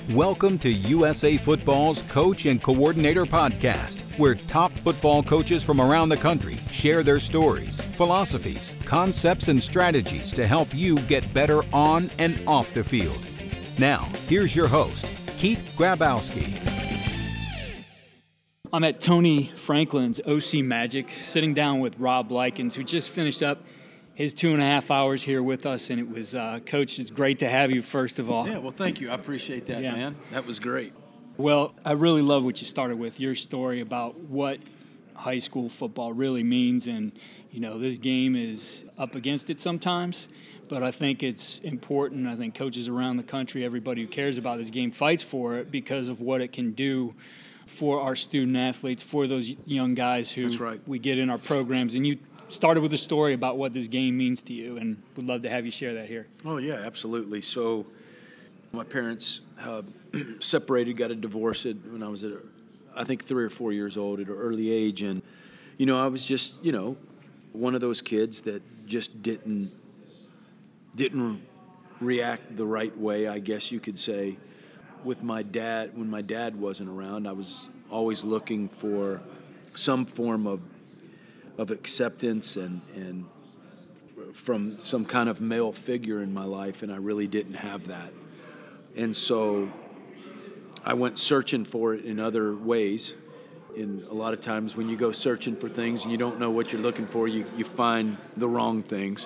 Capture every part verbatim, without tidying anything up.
Welcome to U S A Football's Coach and Coordinator Podcast, where top football coaches from around the country share their stories, philosophies, concepts, and strategies to help you get better on and off the field. Now, here's your host, Keith Grabowski. I'm at Tony Franklin's O C Magic, sitting down with Rob Likens, who just finished up his two and a half hours here with us, and it was, uh, Coach, it's great to have you, first of all. Yeah, well, thank you. I appreciate that, yeah. man. That was great. Well, I really love what you started with, your story about what high school football really means, and, you know, this game is up against it sometimes, but I think it's important. I think coaches around the country, everybody who cares about this game fights for it because of what it can do for our student athletes, for those young guys who That's right. we get in our programs. And you started with a story about what this game means to you, and would love to have you share that here. Oh, yeah, absolutely. So my parents uh, separated, got a divorce when I was, at, I think, three or four years old at an early age. And, you know, I was just, you know, one of those kids that just didn't, didn't react the right way, I guess you could say. With my dad, when my dad wasn't around, I was always looking for some form of of acceptance and, and from some kind of male figure in my life, and I really didn't have that. And so I went searching for it in other ways. And a lot of times when you go searching for things and you don't know what you're looking for, you, you find the wrong things.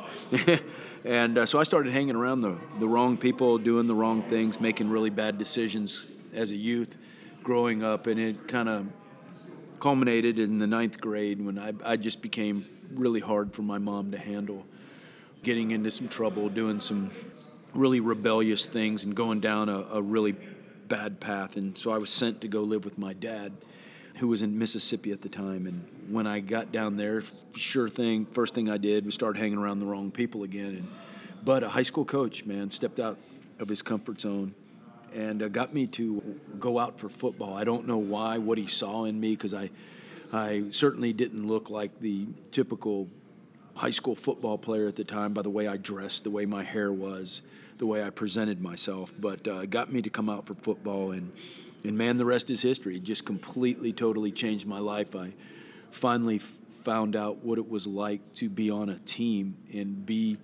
And uh, so I started hanging around the, the wrong people, doing the wrong things, making really bad decisions as a youth growing up, and it kind of culminated in the ninth grade when I, I just became really hard for my mom to handle, getting into some trouble, doing some really rebellious things and going down a, a really bad path. And so I was sent to go live with my dad, who was in Mississippi at the time. And when I got down there, sure thing, first thing I did was start hanging around the wrong people again. And, but a high school coach, man, stepped out of his comfort zone and uh, got me to go out for football. I don't know why, what he saw in me, because I, I certainly didn't look like the typical high school football player at the time by the way I dressed, the way my hair was, the way I presented myself. But uh, got me to come out for football, and, and man, the rest is history. It just completely, totally changed my life. I finally f- found out what it was like to be on a team and be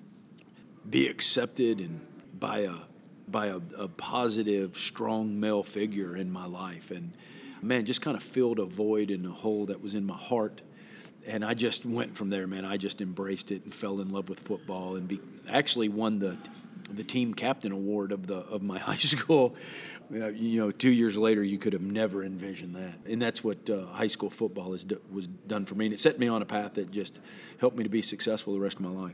be accepted and by a by a, a positive, strong male figure in my life. And, man, just kind of filled a void and a hole that was in my heart. And I just went from there, man. I just embraced it and fell in love with football and be, actually won the the team captain award of the of my high school. You know, two years later, you could have never envisioned that. And that's what uh, high school football is, was done for me. And it set me on a path that just helped me to be successful the rest of my life.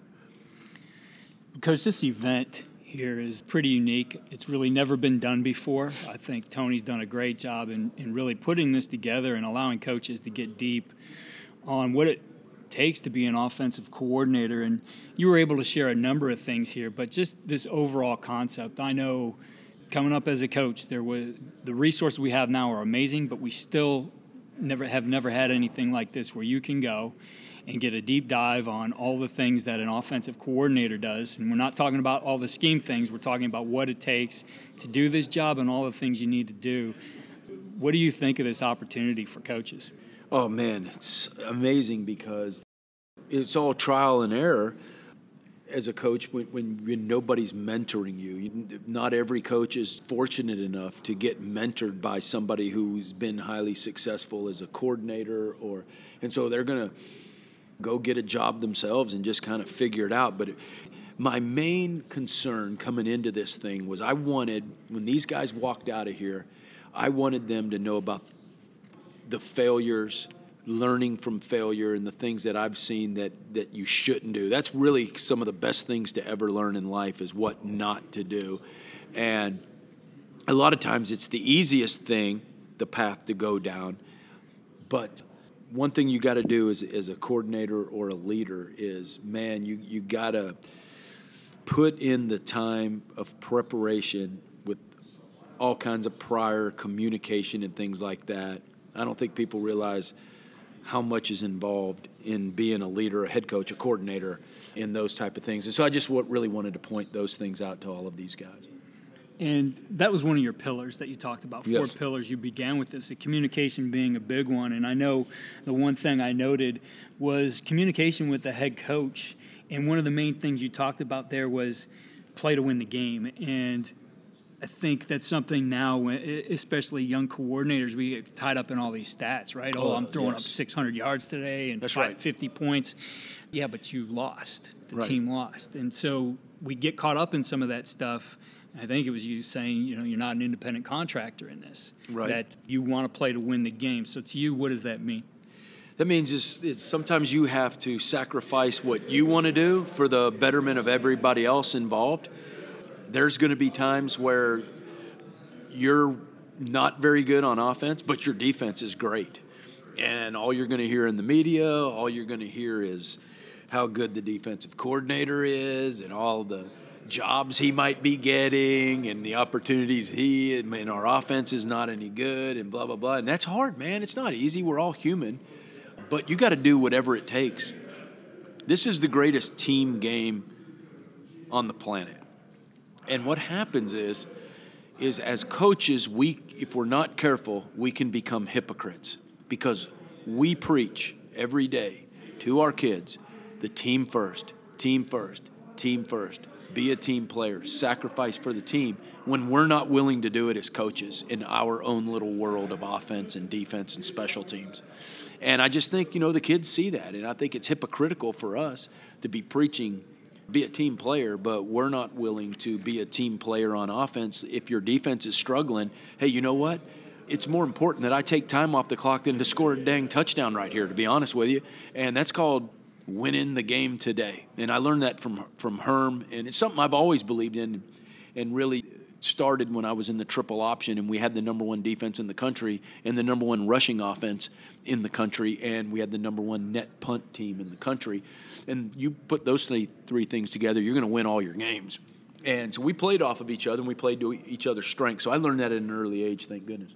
Because this event here is pretty unique. It's really never been done before. I think Tony's done a great job in, in really putting this together and allowing coaches to get deep on what it takes to be an offensive coordinator. And you were able to share a number of things here, but just this overall concept. I know coming up as a coach, there was the resources we have now are amazing, but we still never have never had anything like this where you can go and get a deep dive on all the things that an offensive coordinator does. And we're not talking about all the scheme things. We're talking about what it takes to do this job and all the things you need to do. What do you think of this opportunity for coaches? Oh, man, it's amazing because it's all trial and error as a coach when, when, when nobody's mentoring you. Not every coach is fortunate enough to get mentored by somebody who's been highly successful as a coordinator, or and so they're going to go get a job themselves and just kind of figure it out. But it, my main concern coming into this thing was I wanted, when these guys walked out of here, I wanted them to know about the failures, learning from failure, and the things that I've seen that, that you shouldn't do. That's really some of the best things to ever learn in life, is what not to do. And a lot of times it's the easiest thing, the path to go down, but one thing you got to do as, as a coordinator or a leader is, man, you, you got to put in the time of preparation with all kinds of prior communication and things like that. I don't think people realize how much is involved in being a leader, a head coach, a coordinator, in those type of things. And so I just really wanted to point those things out to all of these guys. And that was one of your pillars that you talked about, four Yes. pillars. You began with this, the communication being a big one. And I know the one thing I noted was communication with the head coach. And one of the main things you talked about there was play to win the game. And I think that's something now, especially young coordinators, we get tied up in all these stats, right? Oh, Oh, I'm throwing yes. up six hundred yards today and That's five- right. fifty points. Yeah, but you lost. The Right. team lost. And so we get caught up in some of that stuff. I think it was you saying, you know, you're not an independent contractor in this. Right. That you want to play to win the game. So to you, what does that mean? That means it's, it's sometimes you have to sacrifice what you want to do for the betterment of everybody else involved. There's going to be times where you're not very good on offense, but your defense is great. And all you're going to hear in the media, all you're going to hear is how good the defensive coordinator is and all the jobs he might be getting and the opportunities he and, and our offense is not any good and blah, blah, blah. And that's hard, man. It's not easy. We're all human. But you got to do whatever it takes. This is the greatest team game on the planet. And what happens is, is as coaches, we, if we're not careful, we can become hypocrites because we preach every day to our kids, the team first, team first, team first. Be a team player, sacrifice for the team when we're not willing to do it as coaches in our own little world of offense and defense and special teams. And I just think, you know, the kids see that. And I think it's hypocritical for us to be preaching, be a team player, but we're not willing to be a team player on offense. If your defense is struggling, hey, you know what? It's more important that I take time off the clock than to score a dang touchdown right here, to be honest with you. And that's called winning the game today. And I learned that from from Herm, and it's something I've always believed in and really started when I was in the triple option and we had the number one defense in the country and the number one rushing offense in the country and we had the number one net punt team in the country. And you put those three, three things together, you're going to win all your games. And so we played off of each other and we played to each other's strengths. So I learned that at an early age, thank goodness.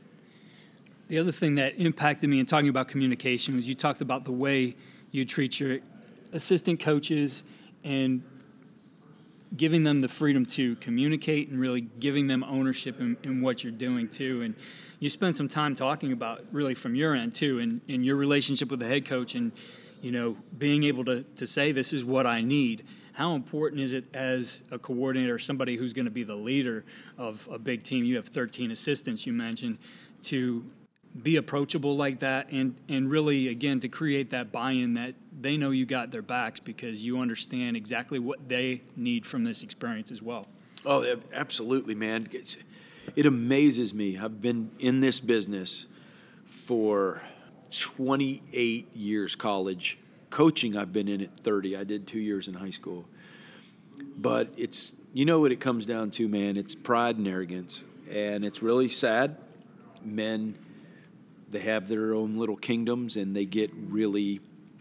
The other thing that impacted me in talking about communication was you talked about the way you treat your assistant coaches and giving them the freedom to communicate and really giving them ownership in, in what you're doing too. And you spent some time talking about really from your end too and in your relationship with the head coach and, you know, being able to, to say this is what I need. How important is it as a coordinator, somebody who's going to be the leader of a big team? You have thirteen assistants you mentioned, to be approachable like that and, and really, again, to create that buy-in that they know you got their backs because you understand exactly what they need from this experience as well. Oh, absolutely, man. It's, it amazes me. I've been in this business for twenty-eight years college. Coaching, I've been in it thirty. I did two years in high school. But it's, you know what it comes down to, man? It's pride and arrogance. And it's really sad. Men, they have their own little kingdoms and they get really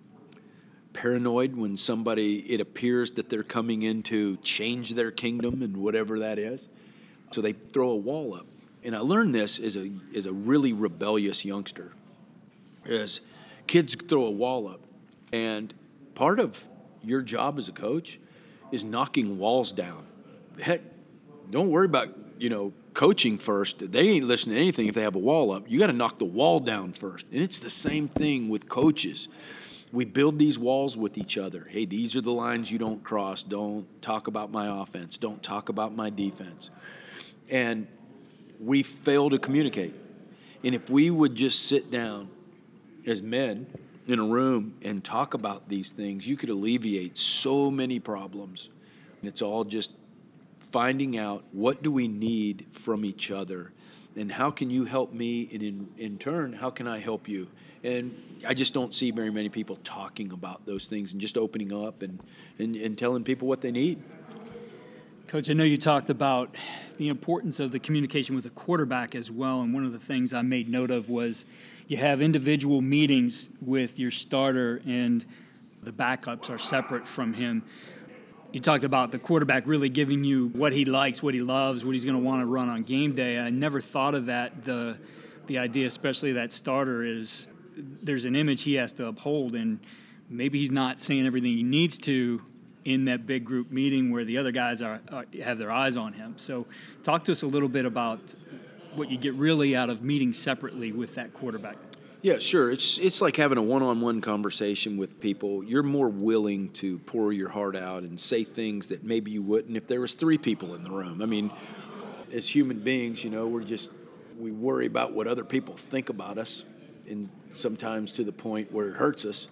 paranoid when somebody, it appears that they're coming in to change their kingdom and whatever that is. So they throw a wall up. And I learned this as a, as a really rebellious youngster. As kids throw a wall up. And part of your job as a coach is knocking walls down. Heck, don't worry about, you know, coaching first. They ain't listening to anything if they have a wall up. You got to knock the wall down first. And it's the same thing with coaches. We build these walls with each other. Hey, these are the lines you don't cross. Don't talk about my offense. Don't talk about my defense. And we fail to communicate. And if we would just sit down as men in a room and talk about these things, you could alleviate so many problems. And it's all just finding out what do we need from each other and how can you help me, and in, in turn, how can I help you? And I just don't see very many people talking about those things and just opening up and, and, and telling people what they need. Coach, I know you talked about the importance of the communication with the quarterback as well, and one of the things I made note of was you have individual meetings with your starter and the backups are separate from him. You talked about the quarterback really giving you what he likes, what he loves, what he's going to want to run on game day. I never thought of that. The the idea, especially that starter, is there's an image he has to uphold, and maybe he's not saying everything he needs to in that big group meeting where the other guys are, are have their eyes on him. So talk to us a little bit about what you get really out of meeting separately with that quarterback. Yeah, sure. It's it's like having a one-on-one conversation with people. You're more willing to pour your heart out and say things that maybe you wouldn't if there was three people in the room. I mean, as human beings, you know, we're just we worry about what other people think about us, and sometimes to the point where it hurts us.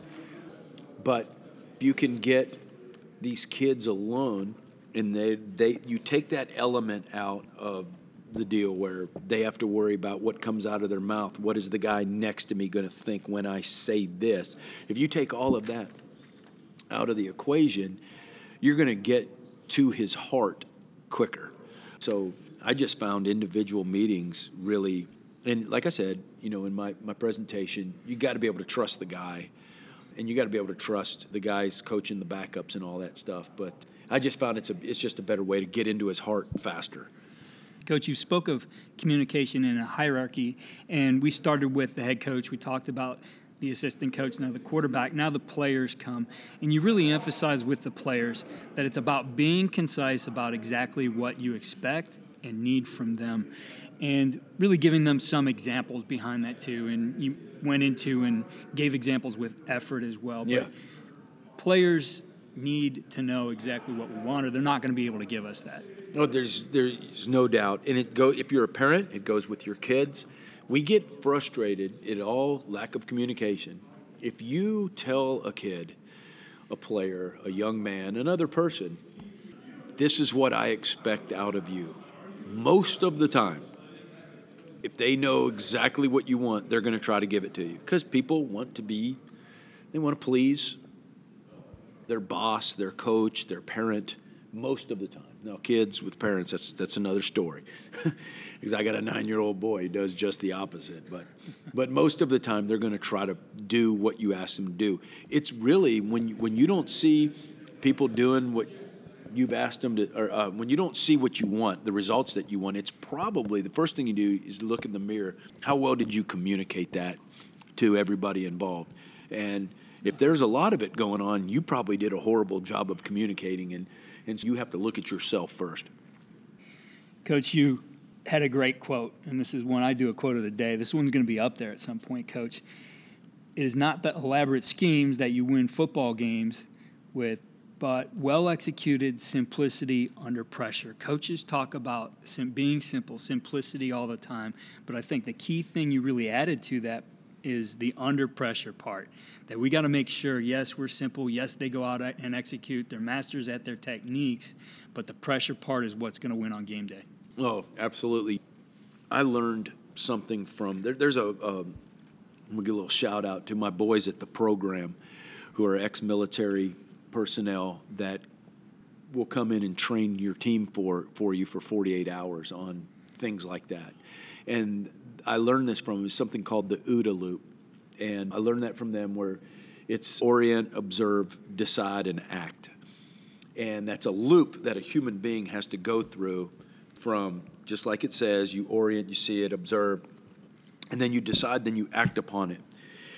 But you can get these kids alone, and they they you take that element out of the deal where they have to worry about what comes out of their mouth. What is the guy next to me going to think when I say this? If you take all of that out of the equation, you're going to get to his heart quicker. So I just found individual meetings really, and like I said, you know, in my, my presentation, you got to be able to trust the guy, and you got to be able to trust the guys coaching the backups and all that stuff. But I just found it's a it's just a better way to get into his heart faster. Coach, you spoke of communication in a hierarchy, and we started with the head coach. We talked about the assistant coach, now the quarterback, now the players come. And you really emphasize with the players that it's about being concise about exactly what you expect and need from them, and really giving them some examples behind that too. And you went into and gave examples with effort as well. But yeah. Players need to know exactly what we want, or they're not going to be able to give us that. Oh, there's there's no doubt, and it go if you're a parent, it goes with your kids. We get frustrated at all lack of communication. If you tell a kid, a player, a young man, another person, this is what I expect out of you, most of the time, if they know exactly what you want, they're going to try to give it to you, because people want to be, they want to please their boss, their coach, their parent, most of the time. Now, kids with parents, that's that's another story. Because I got a nine-year-old boy who does just the opposite. But but most of the time, they're going to try to do what you ask them to do. It's really when you, when you don't see people doing what you've asked them to, or uh, when you don't see what you want, the results that you want, it's probably the first thing you do is look in the mirror. How well did you communicate that to everybody involved? And if there's a lot of it going on, you probably did a horrible job of communicating, and, and so you have to look at yourself first. Coach, you had a great quote, and this is one I do a quote of the day. This one's going to be up there at some point, Coach. It is not the elaborate schemes that you win football games with, but well-executed simplicity under pressure. Coaches talk about sim- being simple, simplicity all the time, but I think the key thing you really added to that is the under pressure part, that we got to make sure, yes, we're simple, yes, they go out and execute, they're masters at their techniques, but the pressure part is what's going to win on game day. Oh, absolutely. I learned something from, there, there's a, a, I'm going to give a little shout out to my boys at the program who are ex-military personnel that will come in and train your team for, for you for forty-eight hours on things like that. And I learned this from something called the OODA loop, and I learned that from them, where it's orient, observe, decide, and act. And that's a loop that a human being has to go through from, just like it says, you orient, you see it, observe, and then you decide, then you act upon it.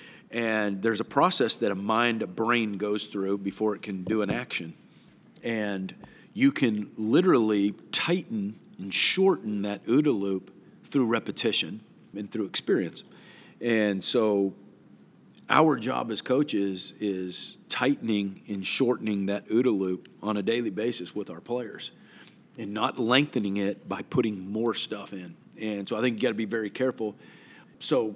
And there's a process that a mind, a brain goes through before it can do an action. And you can literally tighten and shorten that OODA loop through repetition and through experience. And so our job as coaches is tightening and shortening that OODA loop on a daily basis with our players, and not lengthening it by putting more stuff in. And so I think you got to be very careful. So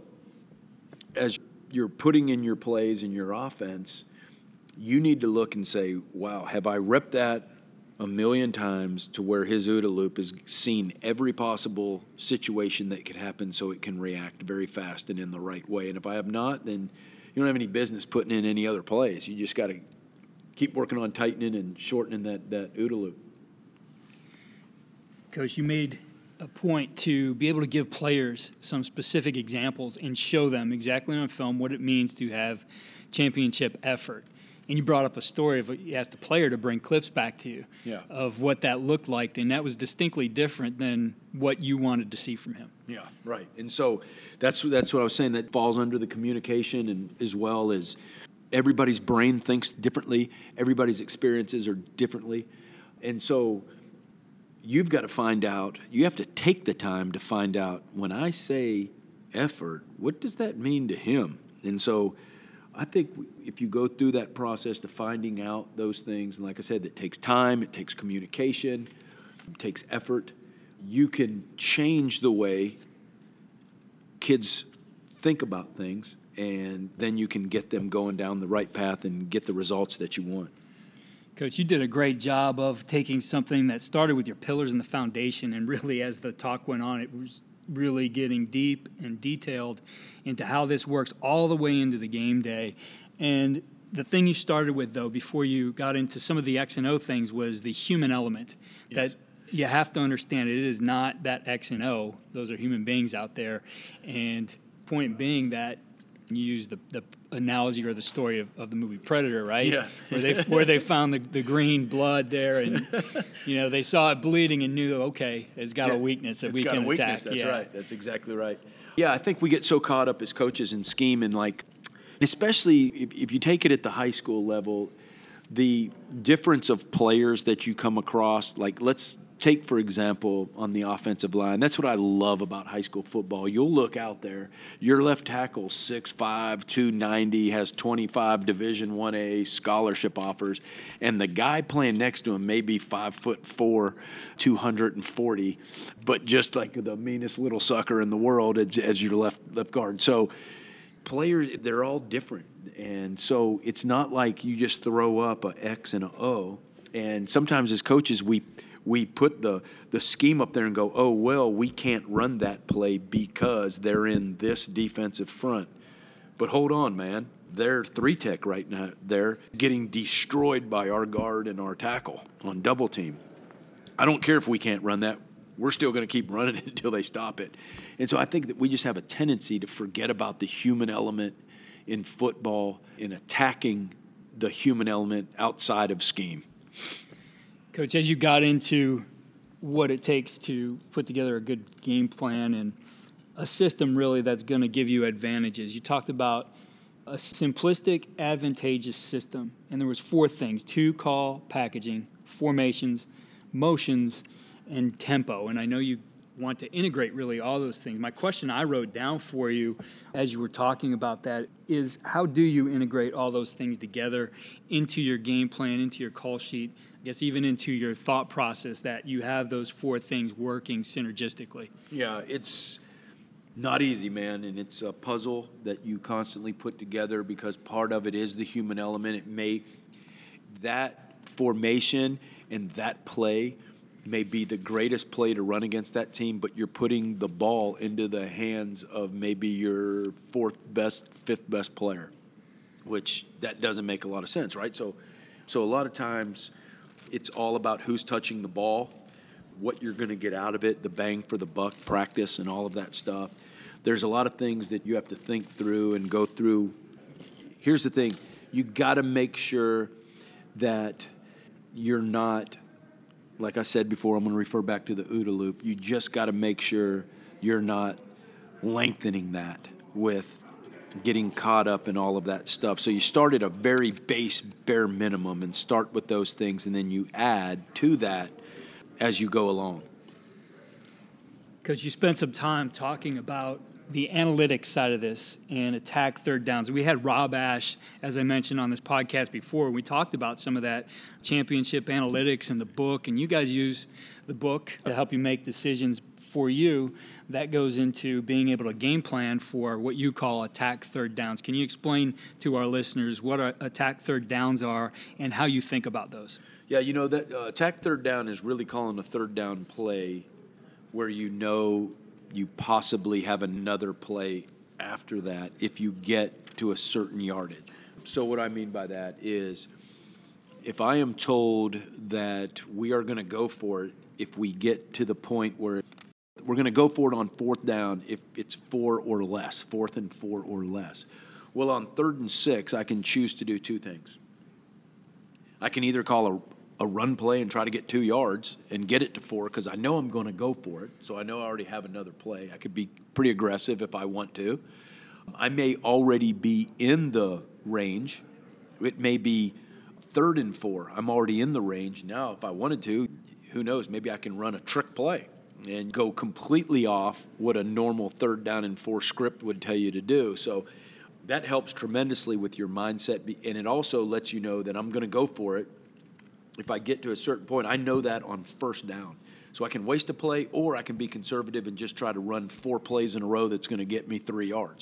as you're putting in your plays and your offense, you need to look and say, wow, have I repped that a million times to where his OODA loop has seen every possible situation that could happen so it can react very fast and in the right way? And if I have not, then you don't have any business putting in any other plays. You just got to keep working on tightening and shortening that, that OODA loop. Coach, you made a point to be able to give players some specific examples and show them exactly on film what it means to have championship effort. And you brought up a story of you asked the player to bring clips back to you yeah. of what that looked like, and that was distinctly different than what you wanted to see from him. Yeah, right. And so that's that's what I was saying. That falls under the communication, and as well as everybody's brain thinks differently. Everybody's experiences are differently. And so you've got to find out, you have to take the time to find out, when I say effort, what does that mean to him? And so I think if you go through that process to finding out those things, and like I said, it takes time, it takes communication, it takes effort, you can change the way kids think about things, and then you can get them going down the right path and get the results that you want. Coach, you did a great job of taking something that started with your pillars and the foundation, and really as the talk went on, it was really getting deep and detailed into how this works all the way into the game day. And the thing you started with, though, before you got into some of the X and O things, was the human element. Yes. That you have to understand it is not that X and O. Those are human beings out there. And point being that you use the, the analogy or the story of, of the movie Predator, right? Yeah. where they where they found the, the green blood there, and you know they saw it bleeding and knew, okay, it's got yeah. a weakness that it's we got can a weakness. attack. That's yeah. right. That's exactly right. Yeah, I think we get so caught up as coaches in scheme, and like, especially if, if you take it at the high school level, the difference of players that you come across. Like, let's take, for example, on the offensive line. That's what I love about high school football. You'll look out there. Your left tackle, six five, two ninety, has twenty-five Division one A scholarship offers, and the guy playing next to him may be five foot four, two hundred forty, but just like the meanest little sucker in the world as, as your left left guard. So players, they're all different. And so it's not like you just throw up a X and a O. And sometimes as coaches, we we put the, the scheme up there and go, oh, well, we can't run that play because they're in this defensive front. But hold on, man. They're three-tech right now. They're getting destroyed by our guard and our tackle on double team. I don't care if we can't run that. We're still going to keep running it until they stop it. And so I think that we just have a tendency to forget about the human element in football, in attacking the human element outside of scheme. Coach, as you got into what it takes to put together a good game plan and a system really that's going to give you advantages, you talked about a simplistic, advantageous system. And there was four things: two call packaging, formations, motions, and tempo. And I know you want to integrate really all those things. My question I wrote down for you as you were talking about that is, how do you integrate all those things together into your game plan, into your call sheet, I guess even into your thought process, that you have those four things working synergistically? Yeah, it's not easy, man, and it's a puzzle that you constantly put together because part of it is the human element. It may, that formation and that play may be the greatest play to run against that team, but you're putting the ball into the hands of maybe your fourth best, fifth best player, which that doesn't make a lot of sense, right? So, so a lot of times it's all about who's touching the ball, what you're going to get out of it, the bang for the buck practice and all of that stuff. There's a lot of things that you have to think through and go through. Here's the thing. You got to make sure that you're not, like I said before, I'm going to refer back to the OODA loop. You just got to make sure you're not lengthening that with getting caught up in all of that stuff. So you start at a very base, bare minimum and start with those things, and then you add to that as you go along. Because you spent some time talking about the analytics side of this and attack third downs. We had Rob Ash, as I mentioned on this podcast before. We talked about some of that championship analytics in the book, and you guys use the book to help you make decisions for you. That goes into being able to game plan for what you call attack third downs. Can you explain to our listeners what attack third downs are and how you think about those? Yeah, you know, that uh, attack third down is really calling a third down play where you know you possibly have another play after that if you get to a certain yardage. So what I mean by that is, if I am told that we are going to go for it if we get to the point where we're going to go for it on fourth down if it's four or less, fourth and four or less. Well, on third and six, I can choose to do two things. I can either call a a run play and try to get two yards and get it to four because I know I'm going to go for it. So I know I already have another play. I could be pretty aggressive if I want to. I may already be in the range It may be third and four. I'm already in the range. Now, if I wanted to, who knows, maybe I can run a trick play and go completely off what a normal third down and four script would tell you to do. So that helps tremendously with your mindset, and it also lets you know that I'm going to go for it. If I get to a certain point, I know that on first down. So I can waste a play, or I can be conservative and just try to run four plays in a row that's going to get me three yards.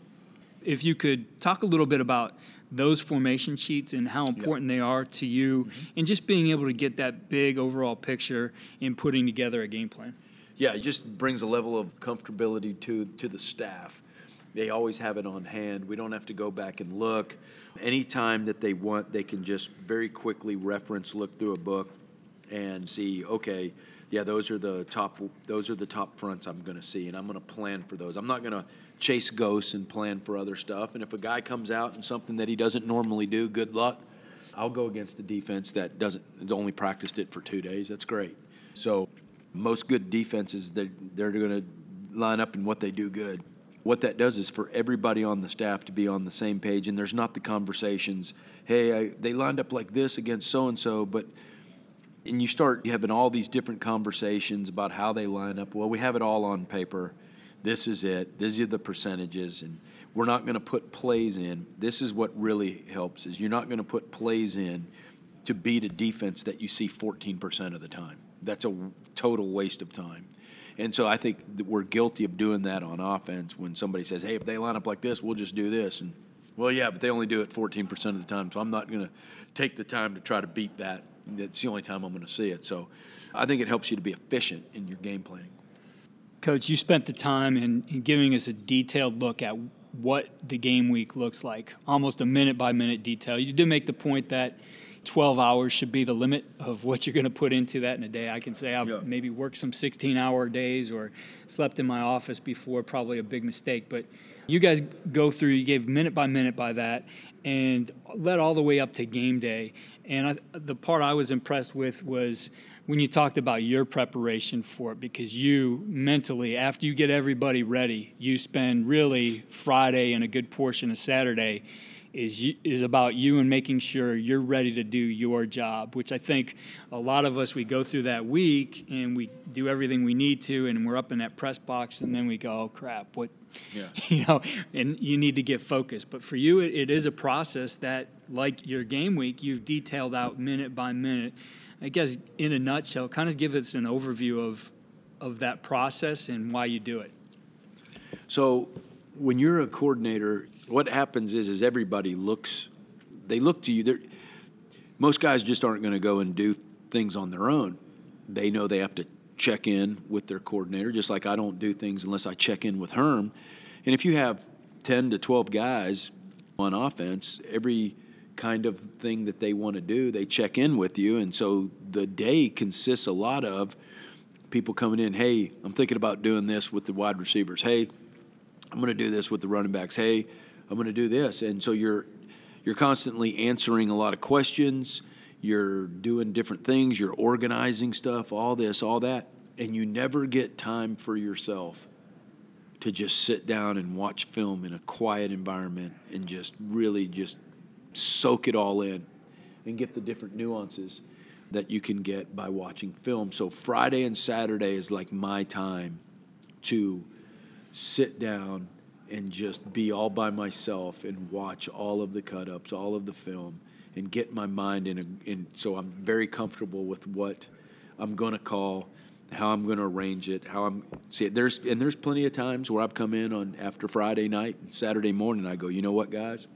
If you could talk a little bit about those formation sheets and how important yeah. they are to you, mm-hmm. and just being able to get that big overall picture in putting together a game plan. Yeah, it just brings a level of comfortability to to the staff. They always have it on hand. We don't have to go back and look. Anytime that they want, they can just very quickly reference, look through a book, and see, okay, yeah, those are the top those are the top fronts I'm going to see, and I'm going to plan for those. I'm not going to chase ghosts and plan for other stuff. And if a guy comes out and something that he doesn't normally do, good luck. I'll go against the defense that doesn't has only practiced it for two days. That's great. So most good defenses, they're, they're going to line up in what they do good. What that does is for everybody on the staff to be on the same page, and there's not the conversations, hey, I, they lined up like this against so-and-so, but and you start having all these different conversations about how they line up. Well, we have it all on paper. This is it. These are the percentages, and we're not going to put plays in. This is what really helps, is you're not going to put plays in to beat a defense that you see fourteen percent of the time. That's a total waste of time. And so I think that we're guilty of doing that on offense when somebody says, hey, if they line up like this, we'll just do this. And, well, yeah, but they only do it fourteen percent of the time, so I'm not going to take the time to try to beat that. That's the only time I'm going to see it. So I think it helps you to be efficient in your game planning. Coach, you spent the time in, in giving us a detailed look at what the game week looks like, almost a minute-by-minute detail. You did make the point that twelve hours should be the limit of what you're going to put into that in a day. I can say I've yeah. maybe worked some sixteen-hour days or slept in my office before, probably a big mistake. But you guys go through, you gave minute by minute by that, and led all the way up to game day. And I, the part I was impressed with was when you talked about your preparation for it, because you mentally, after you get everybody ready, you spend really Friday and a good portion of Saturday is is about you and making sure you're ready to do your job, which I think a lot of us, we go through that week and we do everything we need to, and we're up in that press box, and then we go, oh, crap, what, yeah. you know, and you need to get focused. But for you, it, it is a process that, like your game week, you've detailed out minute by minute. I guess in a nutshell, kind of give us an overview of of that process and why you do it. So when you're a coordinator, what happens is is everybody looks, they look to you. They're, most guys just aren't going to go and do things on their own. They know they have to check in with their coordinator, just like I don't do things unless I check in with Herm. And if you have ten to twelve guys on offense, every kind of thing that they want to do, they check in with you. And so the day consists a lot of people coming in, hey, I'm thinking about doing this with the wide receivers. Hey, I'm going to do this with the running backs. Hey, I'm going to do this. And so you're you're constantly answering a lot of questions. You're doing different things. You're organizing stuff, all this, all that. And you never get time for yourself to just sit down and watch film in a quiet environment and just really just soak it all in and get the different nuances that you can get by watching film. So Friday and Saturday is like my time to sit down and just be all by myself and watch all of the cut-ups, all of the film, and get my mind in. A, in so I'm very comfortable with what I'm going to call, how I'm going to arrange it, how I'm see there's and there's plenty of times where I've come in on after Friday night and Saturday morning. I go, you know what, guys,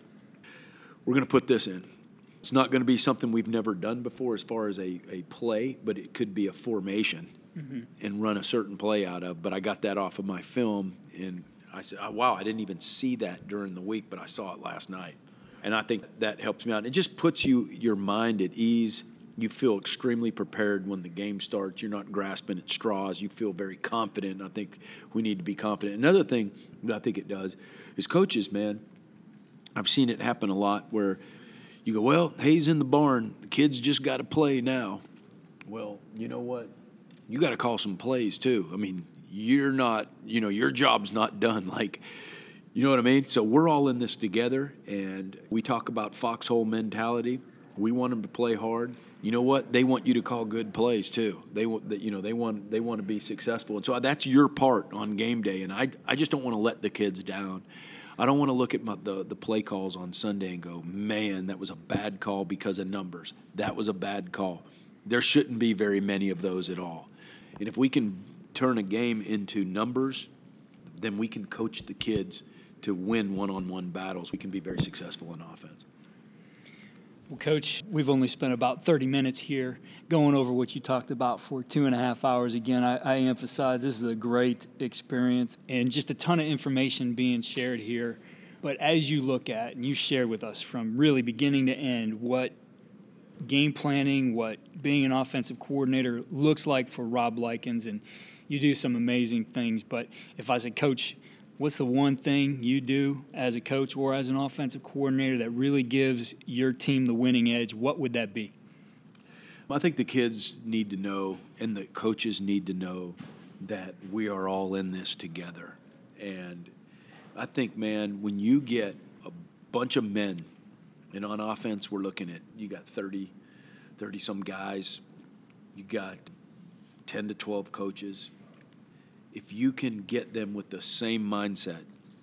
we're going to put this in. It's not going to be something we've never done before as far as a, a play, but it could be a formation mm-hmm. and run a certain play out of. But I got that off of my film, and I said, oh, wow, I didn't even see that during the week, but I saw it last night. And I think that helps me out. It just puts you your mind at ease. You feel extremely prepared when the game starts. You're not grasping at straws. You feel very confident. I think we need to be confident. Another thing that I think it does is coaches, man, I've seen it happen a lot where you go, well, hay's in the barn. The kids just got to play now. Well, you know what? You got to call some plays too. I mean, you're not, you know, your job's not done. Like, You know what I mean? So we're all in this together, and we talk about foxhole mentality. We want them to play hard. You know what? They want you to call good plays too. They want, you know, they want they want to be successful, and so that's your part on game day. And I I just don't want to let the kids down. I don't want to look at my, the the play calls on Sunday and go, man, that was a bad call because of numbers. That was a bad call. There shouldn't be very many of those at all. And if we can turn a game into numbers, then we can coach the kids to win one-on-one battles. We can be very successful in offense. Well, Coach, we've only spent about thirty minutes here going over what you talked about for two and a half hours. Again, I, I emphasize this is a great experience and just a ton of information being shared here. But as you look at, and you shared with us from really beginning to end, what game planning, what being an offensive coordinator looks like for Rob Likens, and you do some amazing things. But if I said, Coach, what's the one thing you do as a coach or as an offensive coordinator that really gives your team the winning edge? What would that be? I think the kids need to know, and the coaches need to know, that we are all in this together. And I think, man, when you get a bunch of men, and on offense we're looking at, you got thirty, thirty-some guys, you got ten to twelve coaches. If you can get them with the same mindset,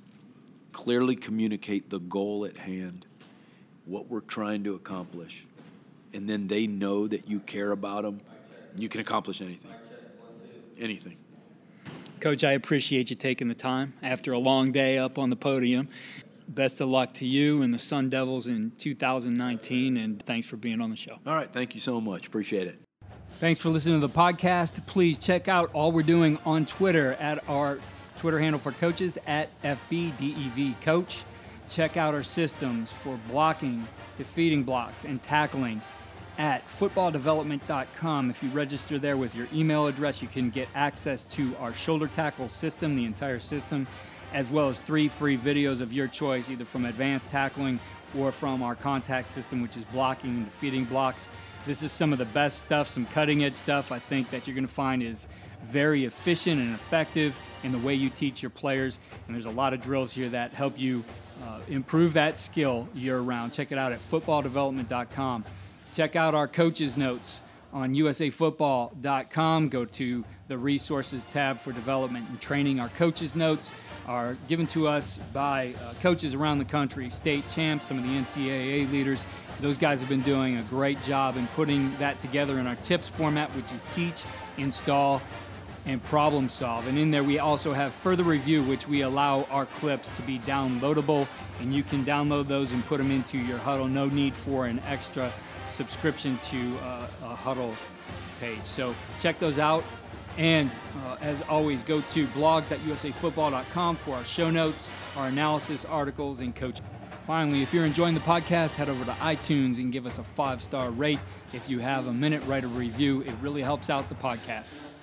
clearly communicate the goal at hand, what we're trying to accomplish, and then they know that you care about them, you can accomplish anything. Anything. Coach, I appreciate you taking the time after a long day up on the podium. Best of luck to you and the Sun Devils in two thousand nineteen, and thanks for being on the show. All right, thank you so much. Appreciate it. Thanks for listening to the podcast. Please check out all we're doing on Twitter at our Twitter handle for coaches, at F B D E V Coach. Check out our systems for blocking, defeating blocks, and tackling at football development dot com. If you register there with your email address, you can get access to our shoulder tackle system, the entire system, as well as three free videos of your choice, either from advanced tackling or from our contact system, which is blocking and defeating blocks. This is some of the best stuff, some cutting-edge stuff I think that you're going to find is very efficient and effective in the way you teach your players. And there's a lot of drills here that help you uh, improve that skill year-round. Check it out at football development dot com. Check out our coaches' notes on U S A football dot com. Go to the resources tab for development and training. Our coaches' notes are given to us by uh, coaches around the country, state champs, some of the N C double A leaders. Those guys have been doing a great job in putting that together in our tips format, which is teach, install, and problem solve. And in there we also have further review, which we allow our clips to be downloadable, and you can download those and put them into your Huddle. No need for an extra subscription to uh, a Huddle page. So check those out. And uh, as always, go to blogs dot U S A football dot com for our show notes, our analysis, articles, and coaching. Finally, if you're enjoying the podcast, head over to iTunes and give us a five-star rate. If you have a minute, write a review. It really helps out the podcast.